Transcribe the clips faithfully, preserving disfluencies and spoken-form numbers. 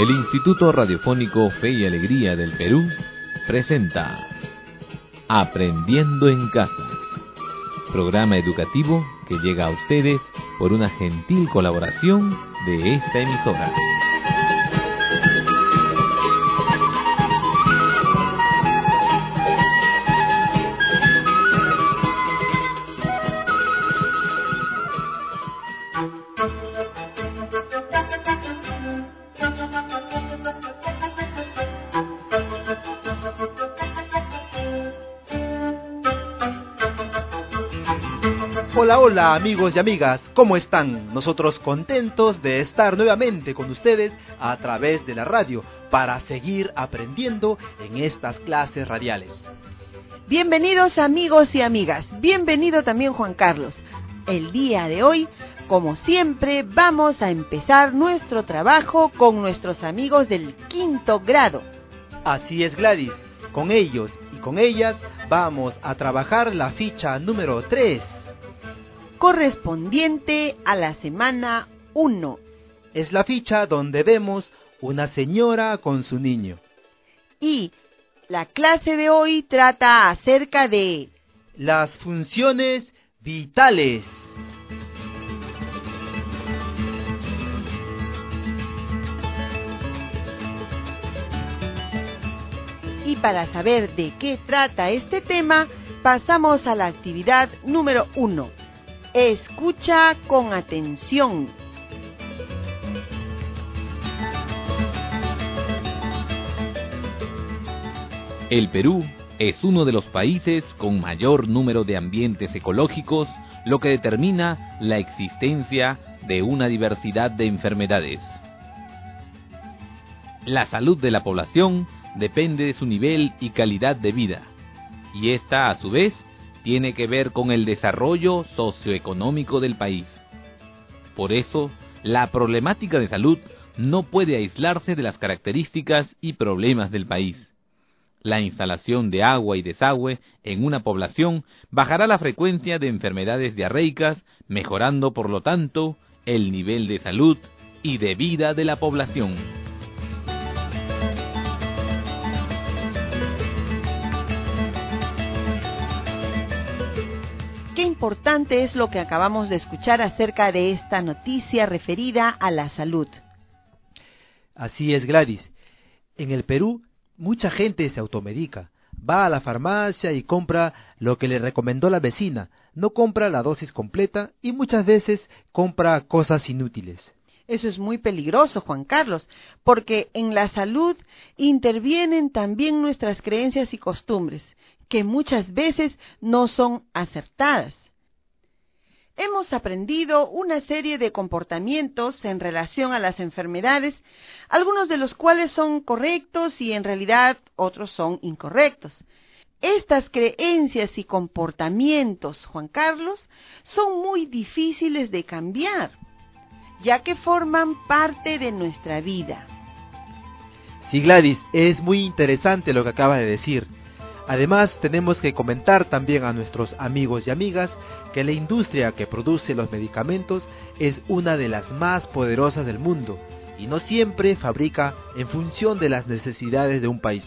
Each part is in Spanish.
El Instituto Radiofónico Fe y Alegría del Perú presenta Aprendiendo en Casa, programa educativo que llega a ustedes por una gentil colaboración de esta emisora. Hola, hola amigos y amigas, ¿cómo están? Nosotros contentos de estar nuevamente con ustedes a través de la radio para seguir aprendiendo en estas clases radiales. Bienvenidos amigos y amigas, bienvenido también Juan Carlos. El día de hoy, como siempre, vamos a empezar nuestro trabajo con nuestros amigos del quinto grado. Así es, Gladys, con ellos y con ellas vamos a trabajar la ficha número tres. Correspondiente a la semana uno. Es la ficha donde vemos una señora con su niño. Y la clase de hoy trata acerca de las funciones vitales. Y para saber de qué trata este tema, pasamos a la actividad número uno. Escucha con atención. El Perú es uno de los países con mayor número de ambientes ecológicos, lo que determina la existencia de una diversidad de enfermedades. La salud de la población depende de su nivel y calidad de vida, y esta, a su vez, tiene que ver con el desarrollo socioeconómico del país. Por eso, la problemática de salud no puede aislarse de las características y problemas del país. La instalación de agua y desagüe en una población bajará la frecuencia de enfermedades diarreicas, mejorando por lo tanto el nivel de salud y de vida de la población. Qué importante es lo que acabamos de escuchar acerca de esta noticia referida a la salud. Así es, Gladys. En el Perú, mucha gente se automedica. Va a la farmacia y compra lo que le recomendó la vecina. No compra la dosis completa y muchas veces compra cosas inútiles. Eso es muy peligroso, Juan Carlos, porque en la salud intervienen también nuestras creencias y costumbres, que muchas veces no son acertadas. Hemos aprendido una serie de comportamientos en relación a las enfermedades, algunos de los cuales son correctos y en realidad otros son incorrectos. Estas creencias y comportamientos, Juan Carlos, son muy difíciles de cambiar, ya que forman parte de nuestra vida. Sí, Gladys, es muy interesante lo que acaba de decir. Además, tenemos que comentar también a nuestros amigos y amigas que la industria que produce los medicamentos es una de las más poderosas del mundo y no siempre fabrica en función de las necesidades de un país.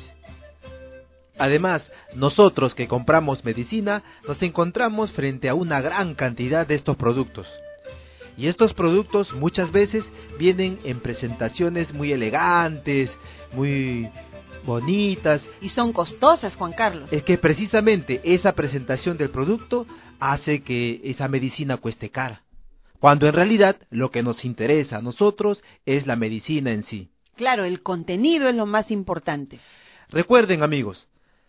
Además, nosotros que compramos medicina nos encontramos frente a una gran cantidad de estos productos. Y estos productos muchas veces vienen en presentaciones muy elegantes, muy bonitas. Y son costosas, Juan Carlos. Es que precisamente esa presentación del producto hace que esa medicina cueste cara, cuando en realidad lo que nos interesa a nosotros es la medicina en sí. Claro, el contenido es lo más importante. Recuerden, amigos,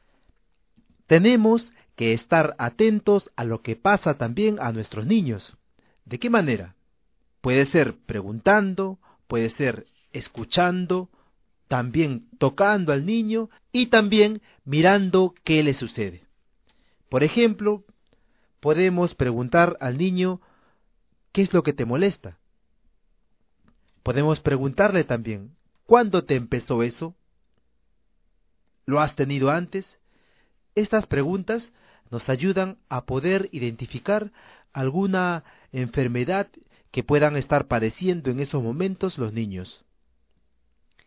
tenemos que estar atentos a lo que pasa también a nuestros niños. ¿De qué manera? Puede ser preguntando, puede ser escuchando, también tocando al niño y también mirando qué le sucede. Por ejemplo, podemos preguntar al niño, ¿qué es lo que te molesta? Podemos preguntarle también, ¿cuándo te empezó eso? ¿Lo has tenido antes? Estas preguntas nos ayudan a poder identificar alguna enfermedad que puedan estar padeciendo en esos momentos los niños.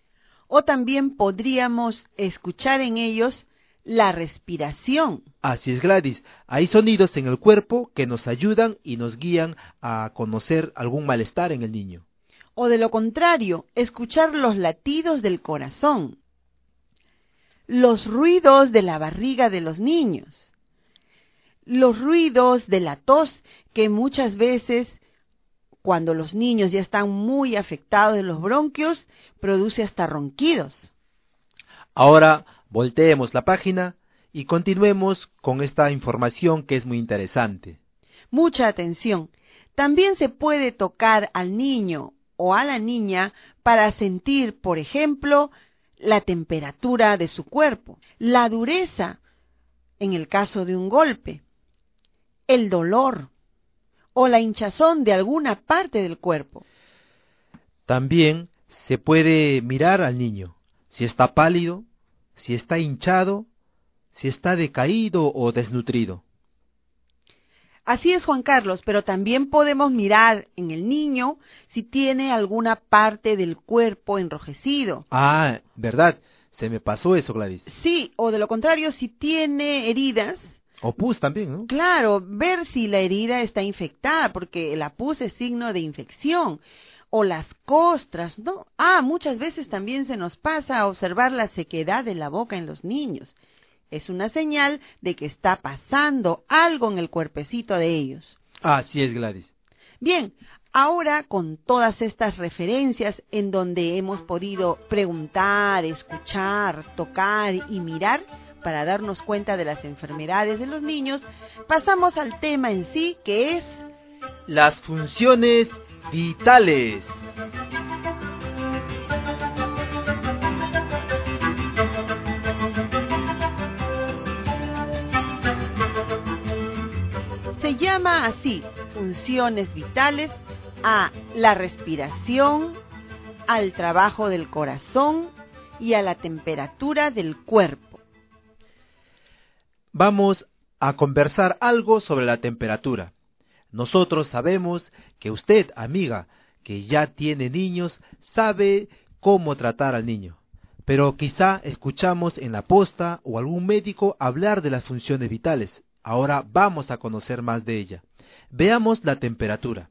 O también podríamos escuchar en ellos la respiración. Así es, Gladys. Hay sonidos en el cuerpo que nos ayudan y nos guían a conocer algún malestar en el niño. O de lo contrario, escuchar los latidos del corazón, los ruidos de la barriga de los niños, los ruidos de la tos, que muchas veces, cuando los niños ya están muy afectados de los bronquios, produce hasta ronquidos. Ahora volteemos la página y continuemos con esta información que es muy interesante. Mucha atención. También se puede tocar al niño o a la niña para sentir, por ejemplo, la temperatura de su cuerpo, la dureza en el caso de un golpe, el dolor o la hinchazón de alguna parte del cuerpo. También se puede mirar al niño, si está pálido, si está hinchado, si está decaído o desnutrido. Así es, Juan Carlos, pero también podemos mirar en el niño si tiene alguna parte del cuerpo enrojecido. Ah, verdad, se me pasó eso, Gladys. Sí, o de lo contrario, si tiene heridas. O pus también, ¿no? Claro, ver si la herida está infectada, porque la pus es signo de infección. O las costras, ¿no? Ah, muchas veces también se nos pasa a observar la sequedad de la boca en los niños. Es una señal de que está pasando algo en el cuerpecito de ellos. Así es, Gladys. Bien, ahora con todas estas referencias en donde hemos podido preguntar, escuchar, tocar y mirar para darnos cuenta de las enfermedades de los niños, pasamos al tema en sí, que es las funciones vitales. Se llama así, funciones vitales, a la respiración, al trabajo del corazón y a la temperatura del cuerpo. Vamos a conversar algo sobre la temperatura. Nosotros sabemos que usted, amiga, que ya tiene niños, sabe cómo tratar al niño. Pero quizá escuchamos en la posta o algún médico hablar de las funciones vitales. Ahora vamos a conocer más de ella. Veamos la temperatura.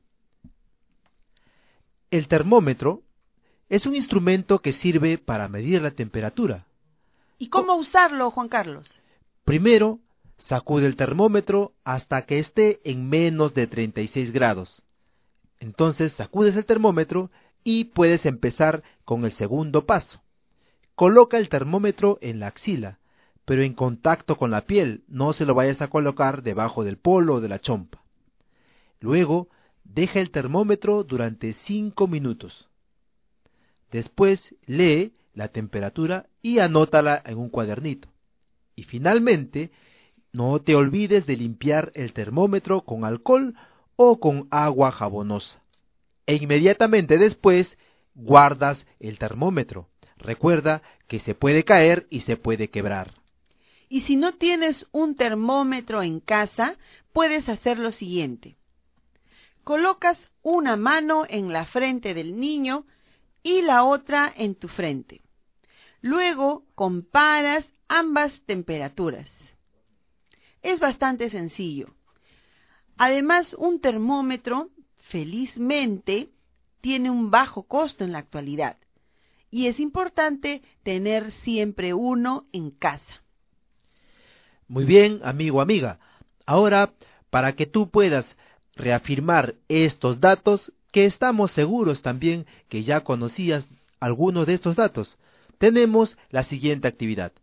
El termómetro es un instrumento que sirve para medir la temperatura. ¿Y cómo usarlo, Juan Carlos? Primero, sacude el termómetro hasta que esté en menos de treinta y seis grados. Entonces sacudes el termómetro y puedes empezar con el segundo paso. Coloca el termómetro en la axila, pero en contacto con la piel, no se lo vayas a colocar debajo del polo o de la chompa. Luego, deja el termómetro durante cinco minutos. Después, lee la temperatura y anótala en un cuadernito. Y finalmente, no te olvides de limpiar el termómetro con alcohol o con agua jabonosa. E inmediatamente después, guardas el termómetro. Recuerda que se puede caer y se puede quebrar. Y si no tienes un termómetro en casa, puedes hacer lo siguiente. Colocas una mano en la frente del niño y la otra en tu frente. Luego comparas ambas temperaturas. Es bastante sencillo. Además, un termómetro, felizmente, tiene un bajo costo en la actualidad. Y es importante tener siempre uno en casa. Muy bien, amigo, amiga. Ahora, para que tú puedas reafirmar estos datos, que estamos seguros también que ya conocías algunos de estos datos, tenemos la siguiente actividad.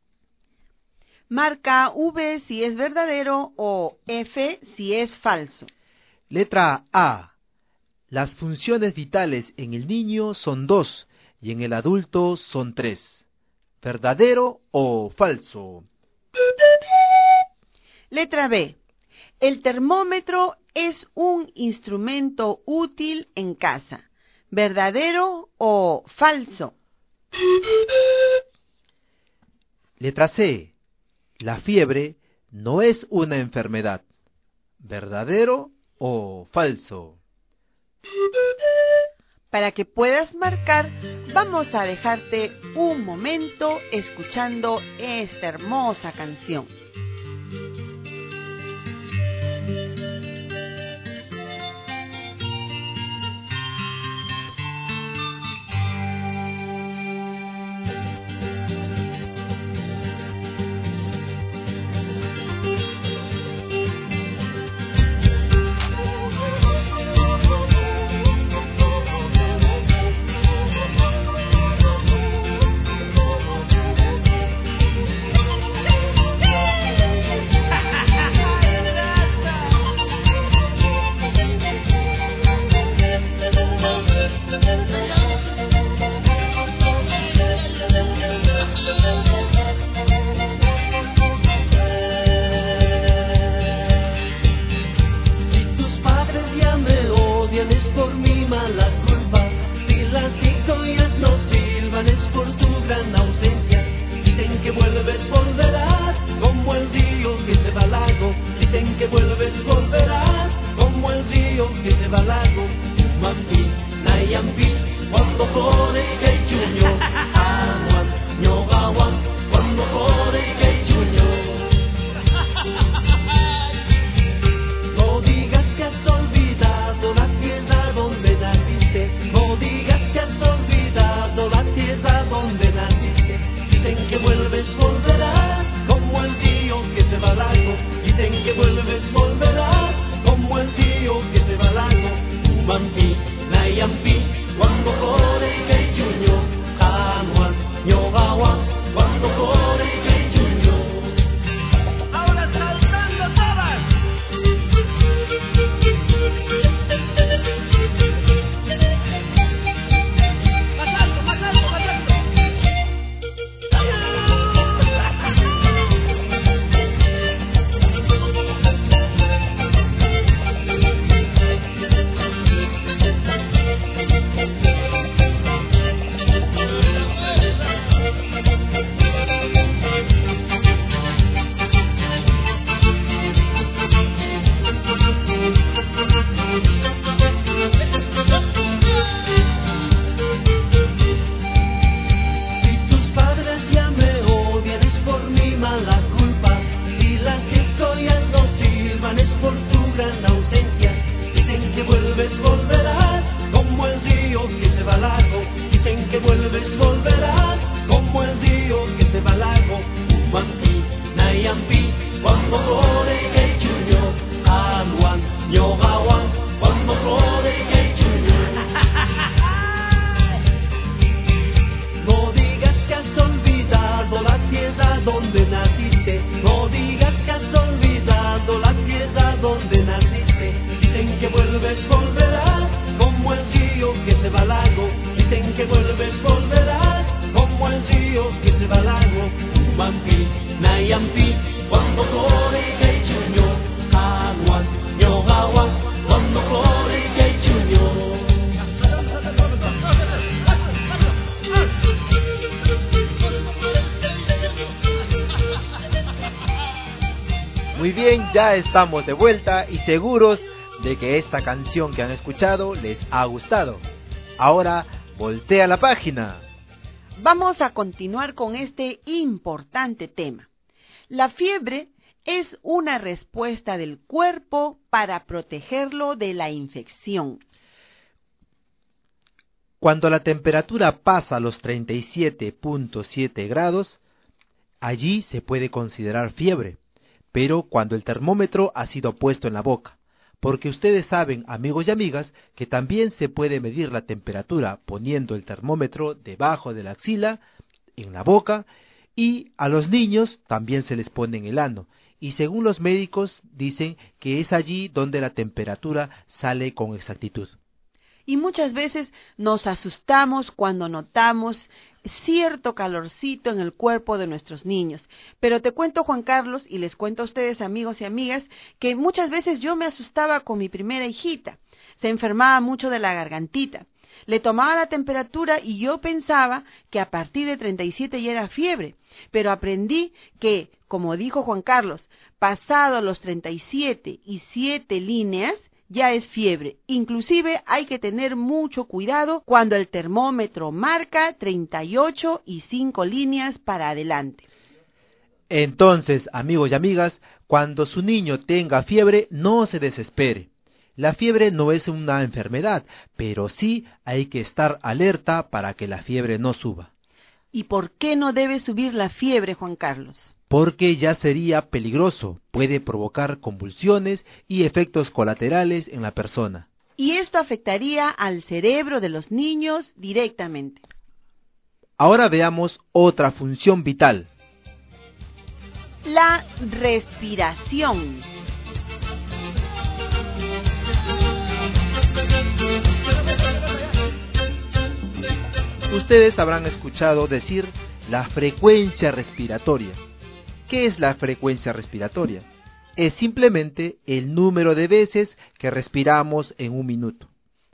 Marca V si es verdadero o F si es falso. Letra A. Las funciones vitales en el niño son dos y en el adulto son tres. ¿Verdadero o falso? Letra B. El termómetro es un instrumento útil en casa. ¿Verdadero o falso? Letra C. La fiebre no es una enfermedad. ¿Verdadero o falso? Para que puedas marcar, vamos a dejarte un momento escuchando esta hermosa canción. Muy bien, ya estamos de vuelta y seguros de que esta canción que han escuchado les ha gustado. Ahora, voltea la página. Vamos a continuar con este importante tema. La fiebre es una respuesta del cuerpo para protegerlo de la infección. Cuando la temperatura pasa los treinta y siete punto siete grados, allí se puede considerar fiebre, pero cuando el termómetro ha sido puesto en la boca, porque ustedes saben, amigos y amigas, que también se puede medir la temperatura poniendo el termómetro debajo de la axila, en la boca, y a los niños también se les pone en el ano, y según los médicos dicen que es allí donde la temperatura sale con exactitud. Y muchas veces nos asustamos cuando notamos cierto calorcito en el cuerpo de nuestros niños. Pero te cuento, Juan Carlos, y les cuento a ustedes, amigos y amigas, que muchas veces yo me asustaba con mi primera hijita. Se enfermaba mucho de la gargantita. Le tomaba la temperatura y yo pensaba que a partir de treinta y siete ya era fiebre. Pero aprendí que, como dijo Juan Carlos, pasado los treinta y siete y siete líneas, ya es fiebre. Inclusive hay que tener mucho cuidado cuando el termómetro marca treinta y ocho y cinco líneas para adelante. Entonces, amigos y amigas, cuando su niño tenga fiebre, no se desespere. La fiebre no es una enfermedad, pero sí hay que estar alerta para que la fiebre no suba. ¿Y por qué no debe subir la fiebre, Juan Carlos? Porque ya sería peligroso, puede provocar convulsiones y efectos colaterales en la persona. Y esto afectaría al cerebro de los niños directamente. Ahora veamos otra función vital. La respiración. Ustedes habrán escuchado decir la frecuencia respiratoria. ¿Qué es la frecuencia respiratoria? Es simplemente el número de veces que respiramos en un minuto.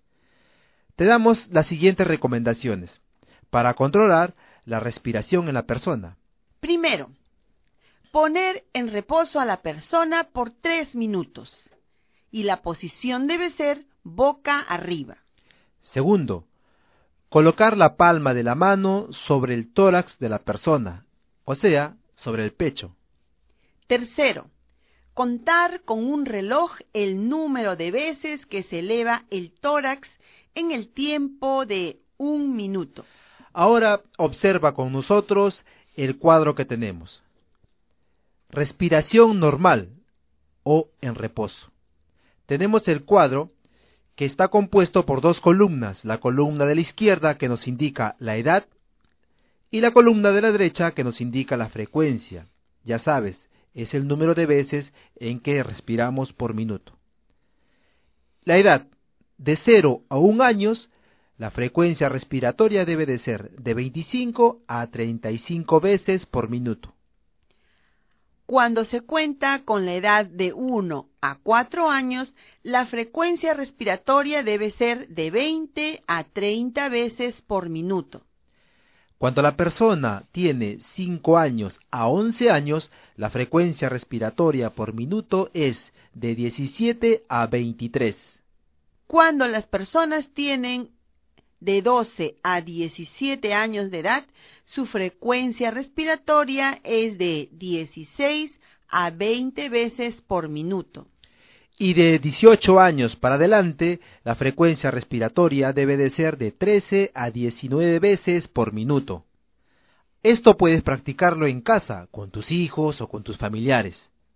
Te damos las siguientes recomendaciones para controlar la respiración en la persona. Primero, poner en reposo a la persona por tres minutos y la posición debe ser boca arriba. Segundo, colocar la palma de la mano sobre el tórax de la persona, o sea, sobre el pecho. Tercero, contar con un reloj el número de veces que se eleva el tórax en el tiempo de un minuto. Ahora observa con nosotros el cuadro que tenemos. Respiración normal o en reposo. Tenemos el cuadro que está compuesto por dos columnas, la columna de la izquierda que nos indica la edad y la columna de la derecha que nos indica la frecuencia. Ya sabes, es el número de veces en que respiramos por minuto. La edad, de cero a un años, la frecuencia respiratoria debe de ser de veinticinco a treinta y cinco veces por minuto. Cuando se cuenta con la edad de uno a cuatro años, la frecuencia respiratoria debe ser de veinte a treinta veces por minuto. Cuando la persona tiene cinco años a once años, la frecuencia respiratoria por minuto es de diecisiete a veintitrés. Cuando las personas tienen de doce a diecisiete años de edad, su frecuencia respiratoria es de dieciséis a veinte veces por minuto. Y de dieciocho años para adelante, la frecuencia respiratoria debe de ser de trece a diecinueve veces por minuto. Esto puedes practicarlo en casa, con tus hijos o con tus familiares.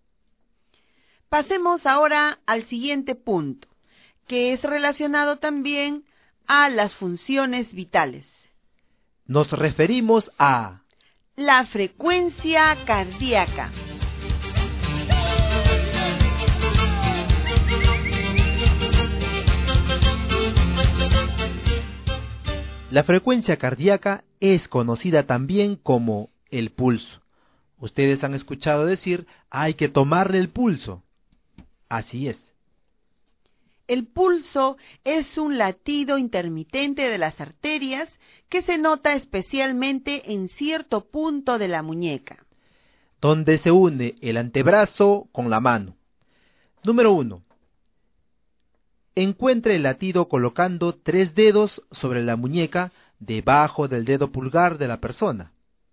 Pasemos ahora al siguiente punto, que es relacionado también a las funciones vitales. Nos referimos a la frecuencia cardíaca. La frecuencia cardíaca es conocida también como el pulso. Ustedes han escuchado decir, hay que tomarle el pulso. Así es. El pulso es un latido intermitente de las arterias que se nota especialmente en cierto punto de la muñeca, donde se une el antebrazo con la mano. Número uno. Encuentre el latido colocando tres dedos sobre la muñeca debajo del dedo pulgar de la persona.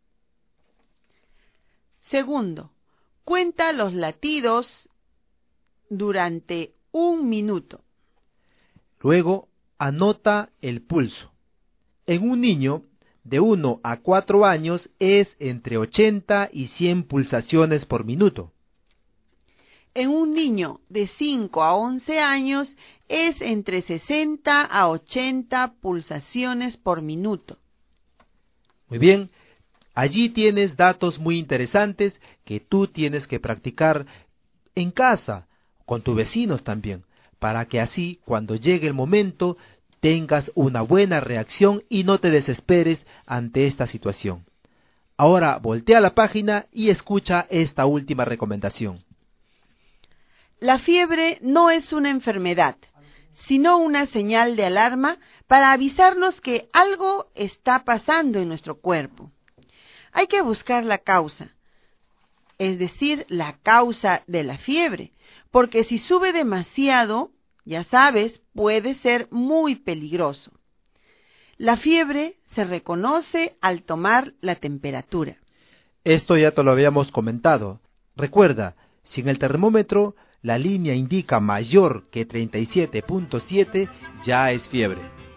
Segundo, cuenta los latidos durante un minuto. Luego, anota el pulso. En un niño de uno a cuatro años es entre ochenta y cien pulsaciones por minuto. En un niño de cinco a once años es entre sesenta a ochenta pulsaciones por minuto. Muy bien, allí tienes datos muy interesantes que tú tienes que practicar en casa, con tus vecinos también, para que así, cuando llegue el momento, tengas una buena reacción y no te desesperes ante esta situación. Ahora voltea la página y escucha esta última recomendación. La fiebre no es una enfermedad, sino una señal de alarma para avisarnos que algo está pasando en nuestro cuerpo. Hay que buscar la causa, es decir, la causa de la fiebre, porque si sube demasiado, ya sabes, puede ser muy peligroso. La fiebre se reconoce al tomar la temperatura. Esto ya te lo habíamos comentado. Recuerda, si en el termómetro la línea indica mayor que treinta y siete punto siete, ya es fiebre.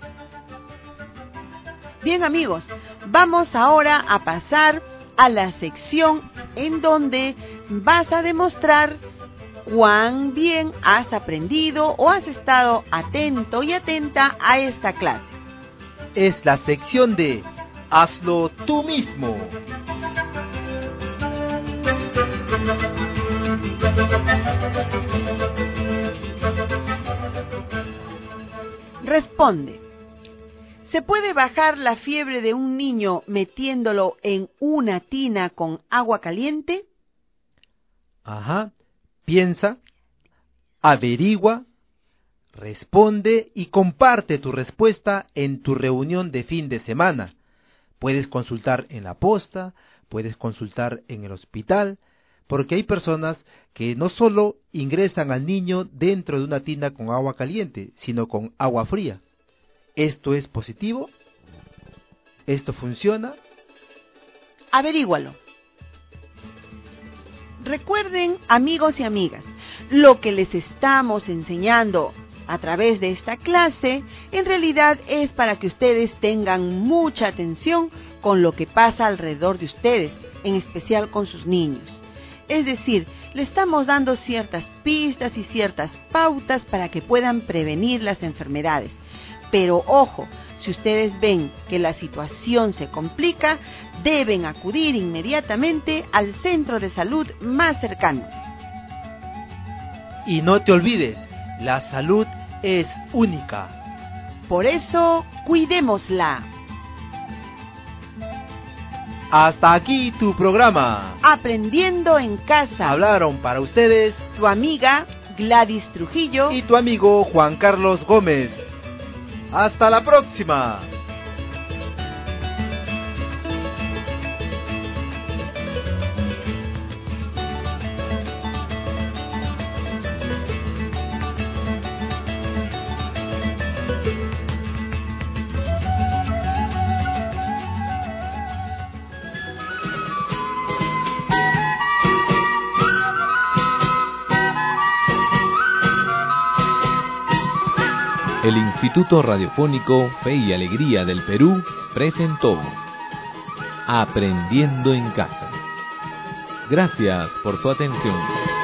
Bien amigos, vamos ahora a pasar a la sección en donde vas a demostrar cuán bien has aprendido o has estado atento y atenta a esta clase. Es la sección de Hazlo tú mismo. Responde. ¿Se puede bajar la fiebre de un niño metiéndolo en una tina con agua caliente? Ajá. Piensa, averigua, responde y comparte tu respuesta en tu reunión de fin de semana. Puedes consultar en la posta, puedes consultar en el hospital, porque hay personas que no solo ingresan al niño dentro de una tina con agua caliente, sino con agua fría. ¿Esto es positivo? ¿Esto funciona? Averígualo. Recuerden, amigos y amigas, lo que les estamos enseñando a través de esta clase, en realidad es para que ustedes tengan mucha atención con lo que pasa alrededor de ustedes, en especial con sus niños. Es decir, le estamos dando ciertas pistas y ciertas pautas para que puedan prevenir las enfermedades. Pero ojo, si ustedes ven que la situación se complica, deben acudir inmediatamente al centro de salud más cercano. Y no te olvides, la salud es única. Por eso, cuidémosla. Hasta aquí tu programa. Aprendiendo en casa. Hablaron para ustedes tu amiga Gladys Trujillo y tu amigo Juan Carlos Gómez. Hasta la próxima. El Instituto Radiofónico Fe y Alegría del Perú presentó Aprendiendo en Casa. Gracias por su atención.